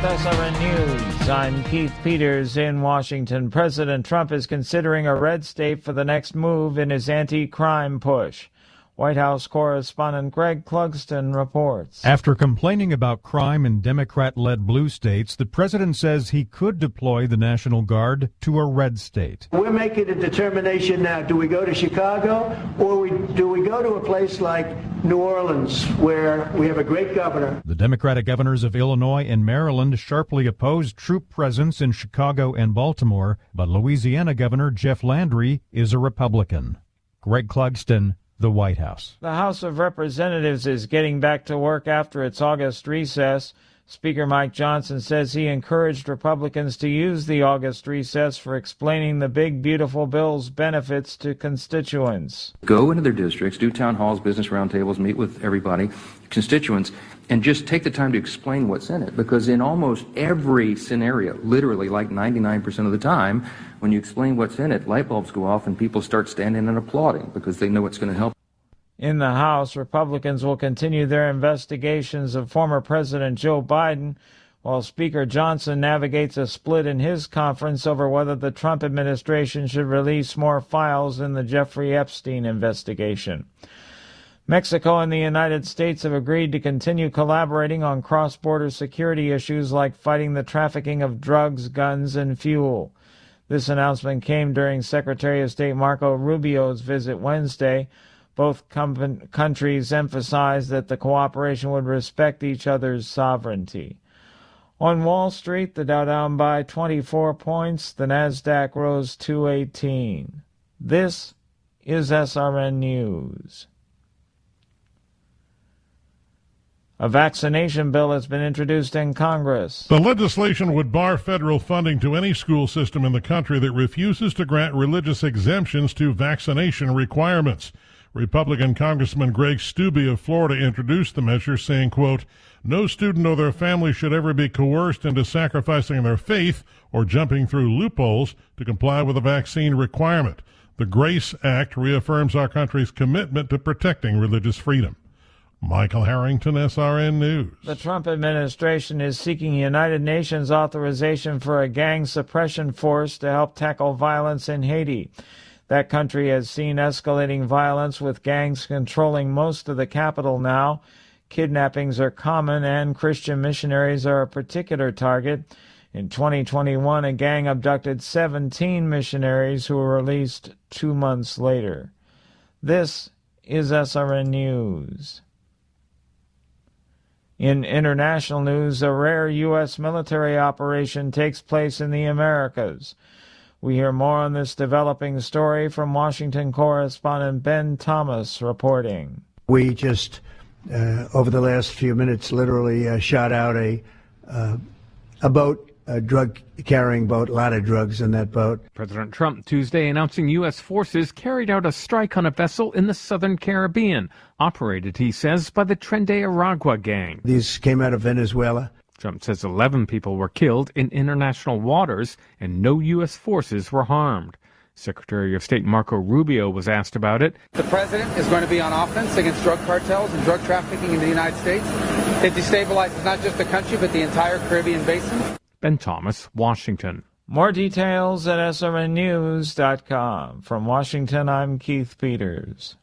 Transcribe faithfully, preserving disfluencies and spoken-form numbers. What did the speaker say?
with S R N News. I'm Keith Peters in Washington. President Trump is considering a red state for the next move in his anti-crime push. White House correspondent Greg Clugston reports. After complaining about crime in Democrat-led blue states, the president says he could deploy the National Guard to a red state. We're making a determination now. Do we go to Chicago, or we, do we go to a place like New Orleans, where we have a great governor? The Democratic governors of Illinois and Maryland sharply opposed troop presence in Chicago and Baltimore, but Louisiana Governor Jeff Landry is a Republican. Greg Clugston, the White House. The House of Representatives is getting back to work after its August recess. Speaker Mike Johnson says he encouraged Republicans to use the August recess for explaining the big, beautiful bill's benefits to constituents. Go into their districts, do town halls, business roundtables, meet with everybody, constituents, and just take the time to explain what's in it. Because in almost every scenario, literally like ninety-nine percent of the time, when you explain what's in it, light bulbs go off and people start standing and applauding because they know it's going to help. In the House, Republicans will continue their investigations of former President Joe Biden, while Speaker Johnson navigates a split in his conference over whether the Trump administration should release more files in the Jeffrey Epstein investigation. Mexico and the United States have agreed to continue collaborating on cross-border security issues like fighting the trafficking of drugs, guns, and fuel. This announcement came during Secretary of State Marco Rubio's visit Wednesday. Both com- countries emphasized that the cooperation would respect each other's sovereignty. On Wall Street, the Dow down by twenty-four points, the Nasdaq rose two eighteen. This is S R N News. A vaccination bill has been introduced in Congress. The legislation would bar federal funding to any school system in the country that refuses to grant religious exemptions to vaccination requirements. Republican Congressman Greg Steube of Florida introduced the measure, saying, quote, "No student or their family should ever be coerced into sacrificing their faith or jumping through loopholes to comply with a vaccine requirement. The GRACE Act reaffirms our country's commitment to protecting religious freedom." Michael Harrington, S R N News. The Trump administration is seeking United Nations authorization for a gang suppression force to help tackle violence in Haiti. That country has seen escalating violence with gangs controlling most of the capital now. Kidnappings are common and Christian missionaries are a particular target. In twenty twenty-one, a gang abducted seventeen missionaries who were released two months later. This is S R N News. In international news, a rare U S military operation takes place in the Americas. We hear more on this developing story from Washington correspondent Ben Thomas reporting. We just, uh, over the last few minutes, literally uh, shot out a uh, a boat, a drug-carrying boat, a lot of drugs in that boat. President Trump Tuesday announcing U S forces carried out a strike on a vessel in the southern Caribbean, operated, he says, by the Tren de Aragua gang. These came out of Venezuela. Trump says eleven people were killed in international waters and no U S forces were harmed. Secretary of State Marco Rubio was asked about it. The president is going to be on offense against drug cartels and drug trafficking in the United States. It destabilizes not just the country, but the entire Caribbean basin. Ben Thomas, Washington. More details at S R N news dot com. From Washington, I'm Keith Peters.